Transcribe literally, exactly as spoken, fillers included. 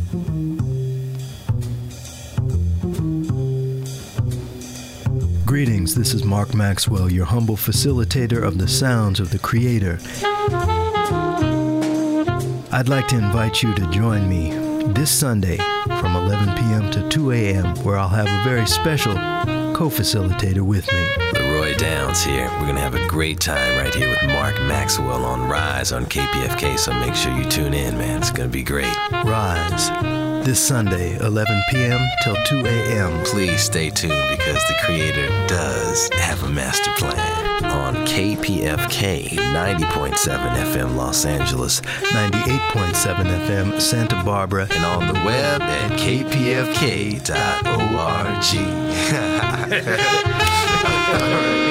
Greetings, this is Mark Maxwell, your humble facilitator of the sounds of the Creator. I'd like to invite you to join me this Sunday from eleven p.m. to two a.m. where I'll have a very special co-facilitator with me. Leroy Downs here. We're going to have a great time right here with Mark Maxwell on Rise on K P F K, so make sure you tune in, man. It's going to be great. Rise, this Sunday, eleven p.m. till two a.m. Please stay tuned because the Creator does have a master plan on K P F K ninety point seven F M Los Angeles, ninety-eight point seven F M Santa Barbara, and on the web at k p f k dot org. All right.